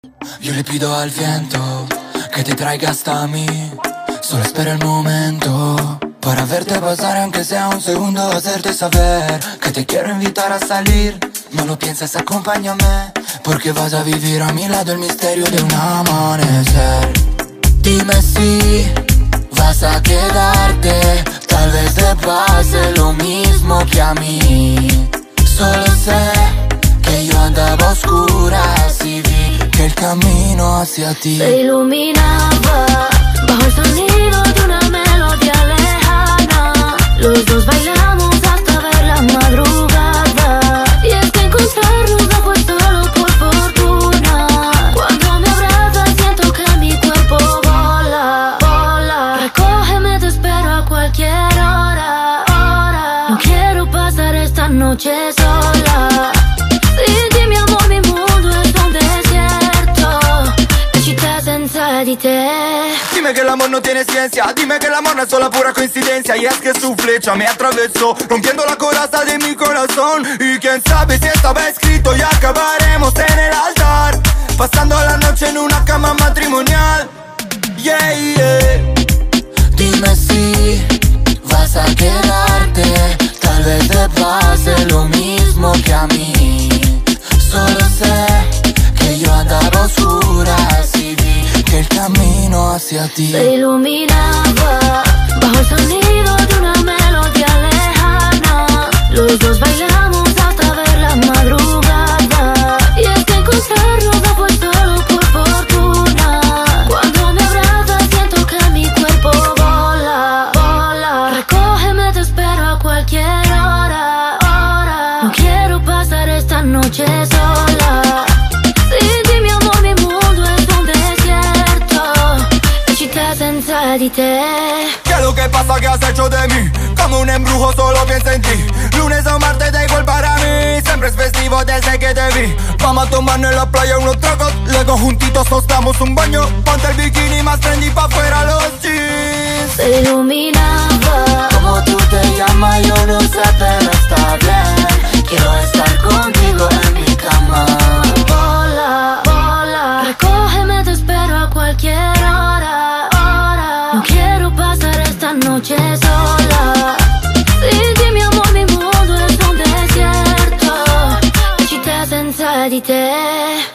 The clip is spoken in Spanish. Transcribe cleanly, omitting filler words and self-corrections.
Yo le pido al viento que te traiga hasta mí. Solo espera el momento para verte pasar, aunque sea un segundo, hacerte saber que te quiero invitar a salir. No lo pienses, acompáñame, porque vas a vivir a mi lado el misterio de un amanecer. Dime si vas a quedarte, tal vez te pase lo mismo que a mí. Solo sé que yo andaba a oscuras y vi que el camino hacia ti se iluminaba bajo el sonido de una melodía lejana. Los dos bailamos hasta ver la madrugada. Y es que encontrarnos no fue solo por fortuna. Cuando me abrazas siento que mi cuerpo vola, vola. Recógeme, te espero a cualquier hora, hora. No quiero pasar esta noche sola. Sin ti, mi amor, mi mundo es un desierto. E città senza di te. Dime que el amor no tiene ciencia, dime que el amor no es solo pura coincidencia. Y es que su flecha me atravesó, rompiendo la coraza de mi corazón. Y quién sabe si estaba escrito y acabaremos en el altar, pasando la noche en una cama matrimonial. Yeah, yeah. Dime si vas a quedarte, tal vez te pase lo mismo que a mí. Solo sé que yo andaba a oscuras y vi que el camino hacia ti se iluminaba bajo el sonido de una melodía lejana. Los dos bailamos hasta ver la madrugada. Y es que encontrarnos no fue solo por fortuna. Cuando me abrazas siento que mi cuerpo vola, vola. Recógeme, te espero a cualquier hora, hora. No quiero pasar esta noche sola. Sin ti, mi amor, mi mundo es un desierto. E città senza di te. ¿Qué es lo que pasa? ¿Qué has hecho de mí? Como un embrujo solo pienso en ti. Lunes o martes da igual para mí, siempre es festivo desde que te vi. Vamos a tomarnos en la playa unos tragos, luego juntitos nos damos un baño. Ponte el bikini más trendy pa' afuera los jeans. Se iluminaba. Como tú te llamas yo no sé, pero está bien. Quiero estar contigo en mi cama. Vola, vola. Recógeme, te espero a cualquier hora, hora. No quiero pasar esta noche sola. Sin ti, mi amor, mi mundo es un desierto. E città senza di te.